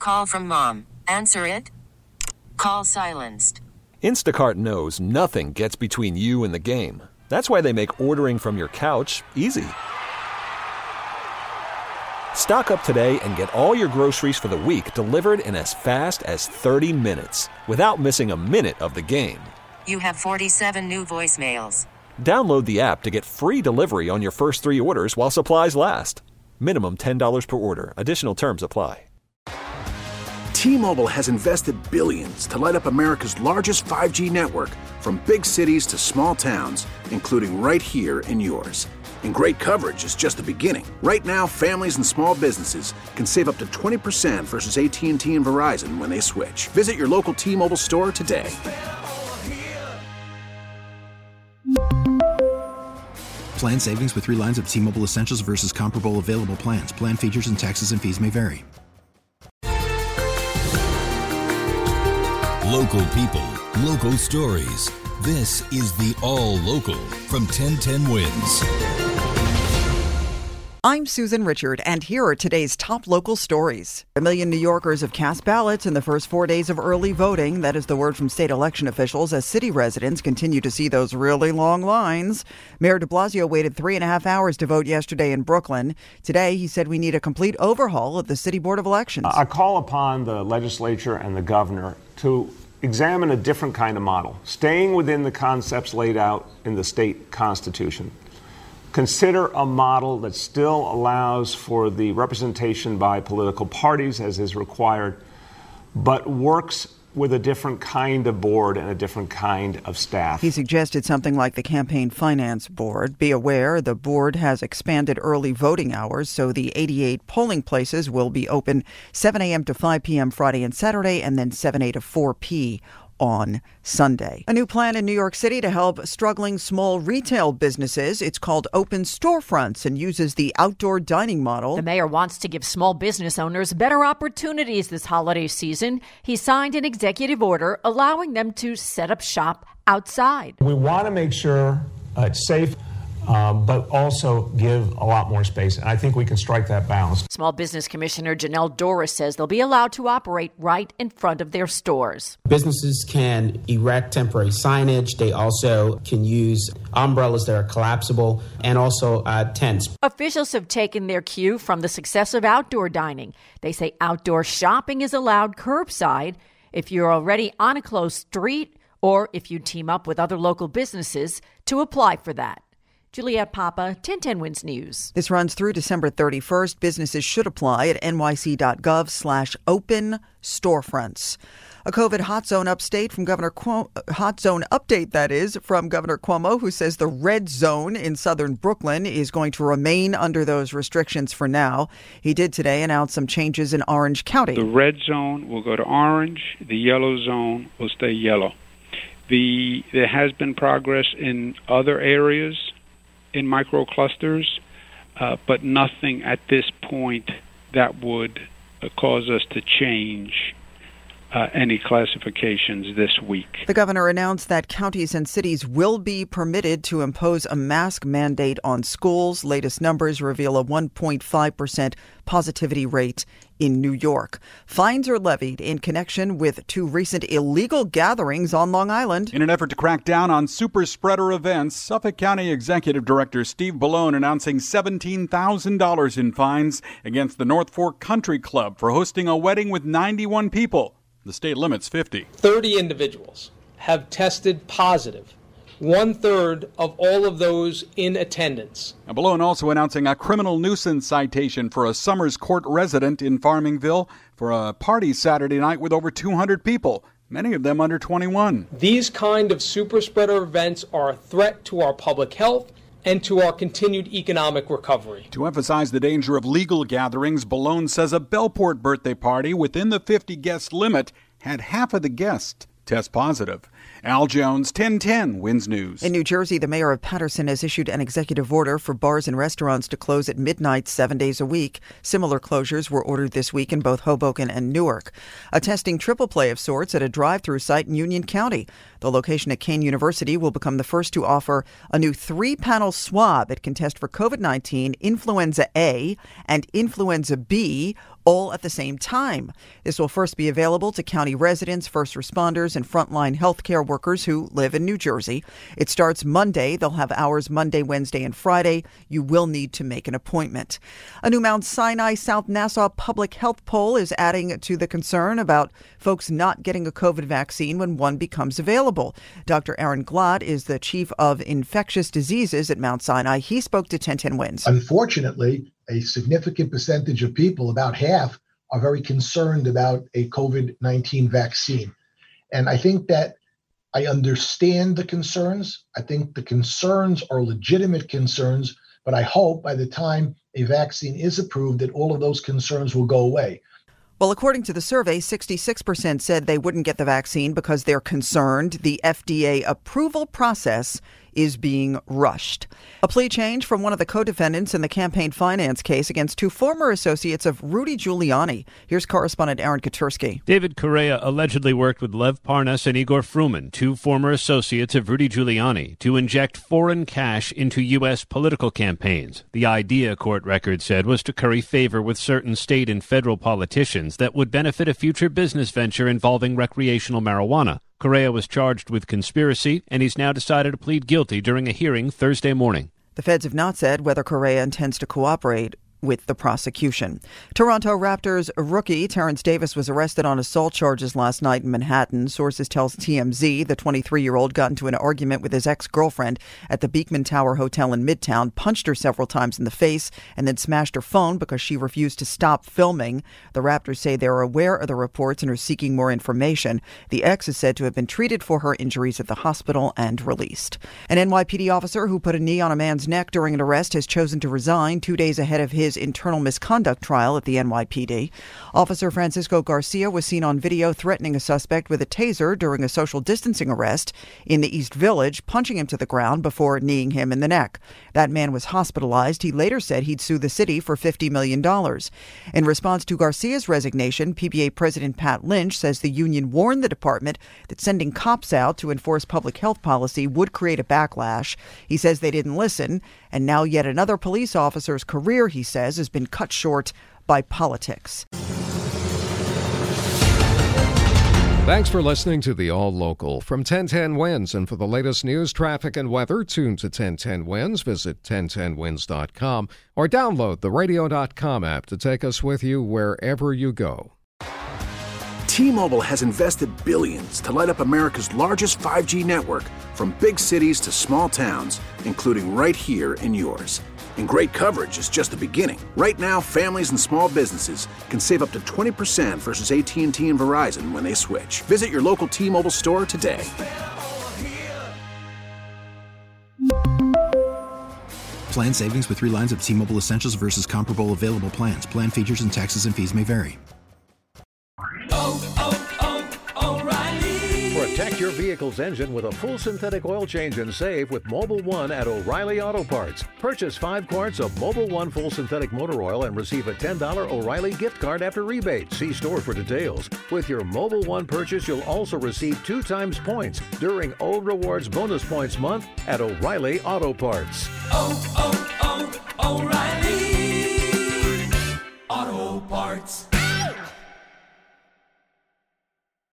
call from mom. Answer it. Call silenced. Instacart knows nothing gets between you and the game. That's why they make ordering from your couch easy. Stock up today and get all your groceries for the week delivered in as fast as 30 minutes without missing a minute of the game. You have 47 new voicemails. Download the app to get free delivery on your first 3 orders while supplies last. Minimum $10 per order. Additional terms apply. T-Mobile has invested billions to light up America's largest 5G network, from big cities to small towns, including right here in yours. And great coverage is just the beginning. Right now, families and small businesses can save up to 20% versus AT&T and Verizon when they switch. Visit your local T-Mobile store today. Plan savings with 3 lines of T-Mobile Essentials versus comparable available plans. Plan features and taxes and fees may vary. Local people, local stories. This is the All Local from 1010 Wins. I'm Susan Richard, and here are today's top local stories. 1 million New Yorkers have cast ballots in the first 4 days of early voting. That is the word from state election officials as city residents continue to see those really long lines. Mayor de Blasio waited 3.5 hours to vote yesterday in Brooklyn. Today, he said we need a complete overhaul of the City Board of Elections. I call upon the legislature and the governor to examine a different kind of model, staying within the concepts laid out in the state constitution. Consider a model that still allows for the representation by political parties as is required, but works with a different kind of board and a different kind of staff. He suggested something like the Campaign Finance Board. Be aware, the board has expanded early voting hours, so the 88 polling places will be open 7 a.m. to 5 p.m. Friday and Saturday, and then 7 a.m. to 4 p.m. on Sunday. A new plan in New York City to help struggling small retail businesses. It's called Open Storefronts and uses the outdoor dining model. The mayor wants to give small business owners better opportunities this holiday season. He signed an executive order allowing them to set up shop outside. We want to make sure it's safe, but also give a lot more space. And I think we can strike that balance. Small Business Commissioner Janelle Doris says they'll be allowed to operate right in front of their stores. Businesses can erect temporary signage. They also can use umbrellas that are collapsible and also tents. Officials have taken their cue from the success of outdoor dining. They say outdoor shopping is allowed curbside if you're already on a closed street or if you team up with other local businesses to apply for that. Juliette Papa, 1010 Wins News. This runs through December 31st. Businesses should apply at nyc.gov/open storefronts. A COVID hot zone update from Governor Cuomo, who says the red zone in southern Brooklyn is going to remain under those restrictions for now. He did today announce some changes in Orange County. The red zone will go to orange. The yellow zone will stay yellow. There has been progress in other areas in microclusters, but nothing at this point that would cause us to change any classifications this week. The governor announced that counties and cities will be permitted to impose a mask mandate on schools. Latest numbers reveal a 1.5% positivity rate in New York. Fines are levied in connection with 2 recent illegal gatherings on Long Island. In an effort to crack down on super spreader events, Suffolk County Executive Director Steve Bellone announcing $17,000 in fines against the North Fork Country Club for hosting a wedding with 91 people. The state limit's 50. 30 individuals have tested positive. 1/3 of all of those in attendance. Bellone also announcing a criminal nuisance citation for a Summers Court resident in Farmingville for a party Saturday night with over 200 people, many of them under 21. These kind of super spreader events are a threat to our public health and to our continued economic recovery. To emphasize the danger of legal gatherings, Bellone says a Bellport birthday party within the 50-guest limit had half of the guests test positive. Al Jones, 1010 Wins News. In New Jersey, the mayor of Paterson has issued an executive order for bars and restaurants to close at midnight 7 days a week. Similar closures were ordered this week in both Hoboken and Newark. A testing triple play of sorts at a drive-through site in Union County. The location at Kane University will become the first to offer a new 3-panel swab that can test for COVID-19, influenza A, and influenza B, all at the same time. This will first be available to county residents, first responders, and frontline healthcare workers who live in New Jersey. It starts Monday. They'll have hours Monday, Wednesday, and Friday. You will need to make an appointment. A new Mount Sinai South Nassau public health poll is adding to the concern about folks not getting a COVID vaccine when one becomes available. Dr. Aaron Glott is the chief of infectious diseases at Mount Sinai. He spoke to 1010 Wins. Unfortunately, a significant percentage of people, about half, are very concerned about a COVID-19 vaccine. And I think that I understand the concerns. I think the concerns are legitimate concerns, but I hope by the time a vaccine is approved that all of those concerns will go away. Well, according to the survey, 66% said they wouldn't get the vaccine because they're concerned the FDA approval process is being rushed. A plea change from one of the co-defendants in the campaign finance case against two former associates of Rudy Giuliani. Here's correspondent Aaron Katursky. David Correa allegedly worked with Lev Parnas and Igor Fruman, two former associates of Rudy Giuliani, to inject foreign cash into U.S. political campaigns. The idea, court records said, was to curry favor with certain state and federal politicians that would benefit a future business venture involving recreational marijuana. Correa was charged with conspiracy, and he's now decided to plead guilty during a hearing Thursday morning. The feds have not said whether Correa intends to cooperate with the prosecution. Toronto Raptors rookie Terrence Davis was arrested on assault charges last night in Manhattan. Sources tell TMZ the 23-year-old got into an argument with his ex-girlfriend at the Beekman Tower Hotel in Midtown, punched her several times in the face, and then smashed her phone because she refused to stop filming. The Raptors say they're aware of the reports and are seeking more information. The ex is said to have been treated for her injuries at the hospital and released. An NYPD officer who put a knee on a man's neck during an arrest has chosen to resign 2 days ahead of his internal misconduct trial at the NYPD. Officer Francisco Garcia was seen on video threatening a suspect with a taser during a social distancing arrest in the East Village, punching him to the ground before kneeing him in the neck. That man was hospitalized. He later said he'd sue the city for $50 million. In response to Garcia's resignation, PBA President Pat Lynch says the union warned the department that sending cops out to enforce public health policy would create a backlash. He says they didn't listen, and now yet another police officer's career, he says, has been cut short by politics. Thanks for listening to the All Local from 1010 Wins. And for the latest news, traffic, and weather, tune to 1010 Wins. Visit 1010wins.com or download the radio.com app to take us with you wherever you go. T-Mobile has invested billions to light up America's largest 5G network, from big cities to small towns, including right here in yours. And great coverage is just the beginning. Right now, families and small businesses can save up to 20% versus AT&T and Verizon when they switch. Visit your local T-Mobile store today. Plan savings with 3 lines of T-Mobile Essentials versus comparable available plans. Plan features and taxes and fees may vary. Protect your vehicle's engine with a full synthetic oil change and save with Mobil 1 at O'Reilly Auto Parts. Purchase 5 quarts of Mobil 1 full synthetic motor oil and receive a $10 O'Reilly gift card after rebate. See store for details. With your Mobil 1 purchase, you'll also receive 2 times points during O Rewards Bonus Points Month at O'Reilly Auto Parts. O'Reilly.